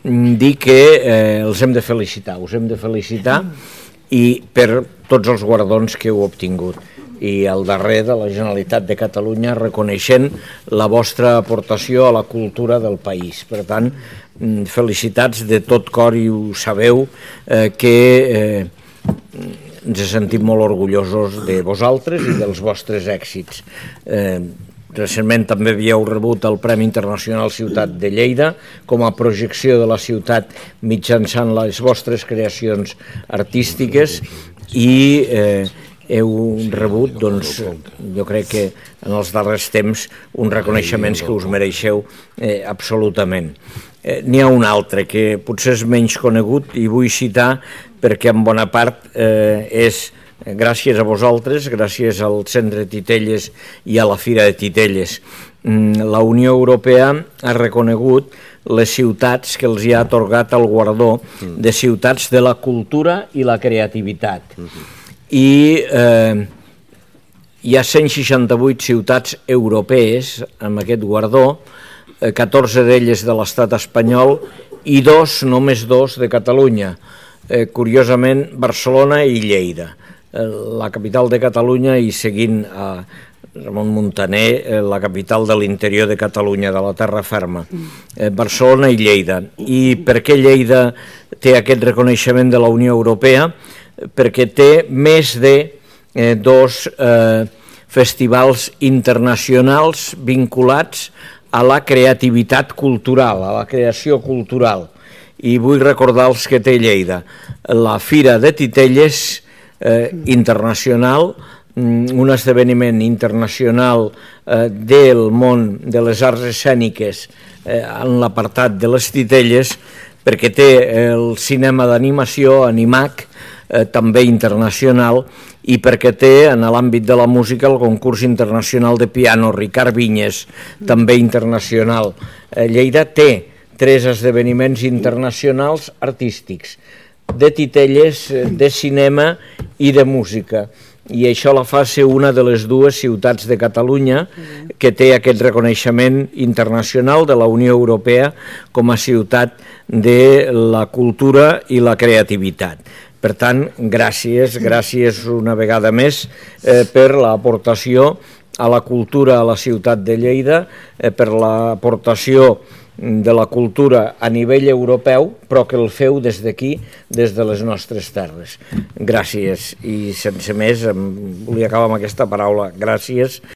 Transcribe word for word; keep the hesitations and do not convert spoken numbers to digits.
dir que eh, els hem de felicitar, us hem de felicitar i per tots els guardons que heu obtingut. I al darrer de la Generalitat de Catalunya reconeixent la vostra aportació a la cultura del país. Per tant, felicitats de tot cor i ho sabeu eh, que eh, ens sentim molt orgullosos de vosaltres i dels vostres èxits. Eh, Recentment també havíeu rebut el Premi Internacional Ciutat de Lleida com a projecció de la ciutat mitjançant les vostres creacions artístiques i eh, heu rebut, doncs, jo crec que en els darrers temps, uns reconeixements que us mereixeu eh, absolutament. Eh, N'hi ha un altre que potser és menys conegut i vull citar perquè en bona part eh, és gràcies a vosaltres, gràcies al Centre Titelles i a la Fira de Titelles. La Unió Europea ha reconegut les ciutats que els hi ha atorgat el guardó de ciutats de la cultura i la creativitat. I eh, hi ha cent seixanta-vuit ciutats europees amb aquest guardó, catorze d'elles de l'estat espanyol i dos, només dos, de Catalunya. Eh, curiosament, Barcelona i Lleida. La capital de Catalunya i seguint a Ramon Muntaner, la capital de l'interior de Catalunya, de la terra ferma, Barcelona i Lleida. I per què Lleida té aquest reconeixement de la Unió Europea? Perquè té més de eh, dos eh, festivals internacionals vinculats a la creativitat cultural, a la creació cultural. I vull recordar els que té Lleida. La Fira de Titelles, Eh, internacional, un esdeveniment internacional eh, del món de les arts escèniques eh, en l'apartat de les Titelles, perquè té el cinema d'animació, Animac, eh, també internacional, i perquè té en l'àmbit de la música el concurs internacional de piano Ricard Vinyes, també internacional. Eh, Lleida té tres esdeveniments internacionals artístics, de Titelles, de cinema i de música. I això la fa ser una de les dues ciutats de Catalunya que té aquest reconeixement internacional de la Unió Europea com a ciutat de la cultura i la creativitat. Per tant, gràcies, gràcies una vegada més eh, per l'aportació a la cultura a la ciutat de Lleida, eh, per l'aportació de la cultura a nivell europeu, però que el feu des d'aquí, des de les nostres terres. Gràcies, i sense més, volia acabar amb aquesta paraula, gràcies.